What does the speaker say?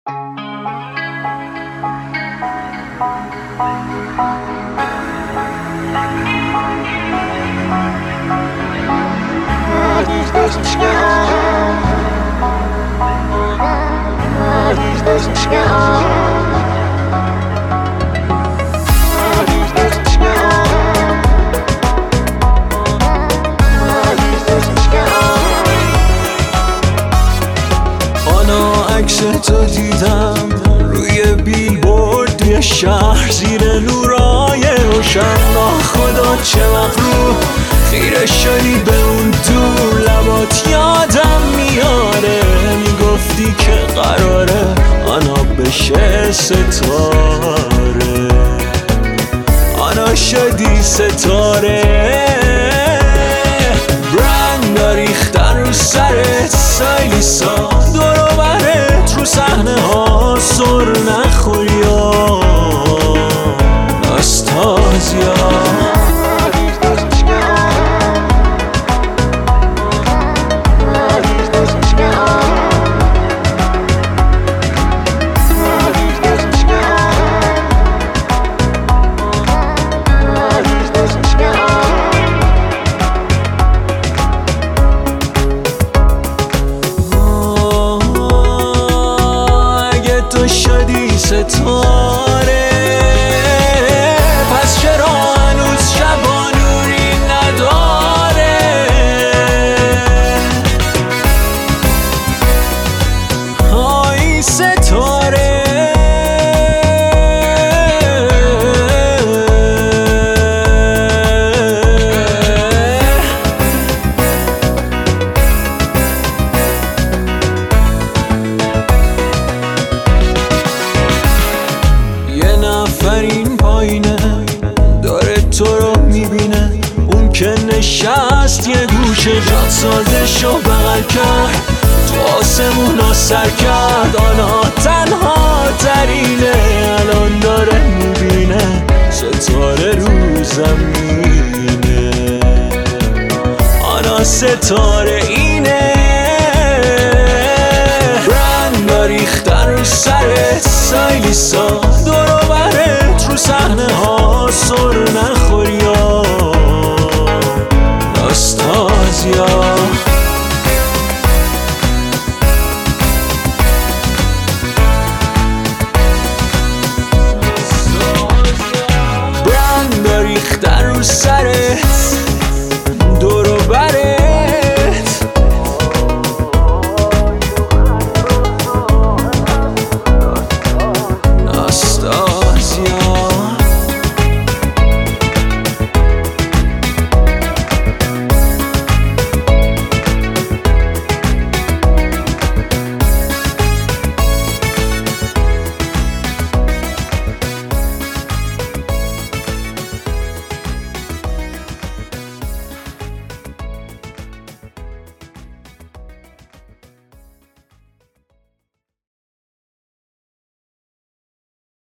عکس تو دیدم روی بیلبورد توی شهر زیر نورای روشن. ناخدا چه مغرور خیره شدی به اون دور، لبات یادم میاره میگفتی که قراره آنا بشه ستاره، آنا شدی ستاره. رنگ ریختن رو سرت سایلیسا، دور و برت رو صحنه ها سر نخوریا ناستازیا. تو شدی ستاره پس چرا هنوز شبا نوری نداره؟ های ستاره این پایینه داره تو رو میبینه، اون که نشست یه گوشه جاد سازشو بغل کرد، تو آسمونا سر کرد. آنها تنها ترینه الان داره میبینه ستاره رو زمینه. آنا ستاره اینه رنگ ریختن رو سرت سایلیسا، دور و برت رو صحنه ها سر نخوریا ناستازیا. برند ریختن رو سرت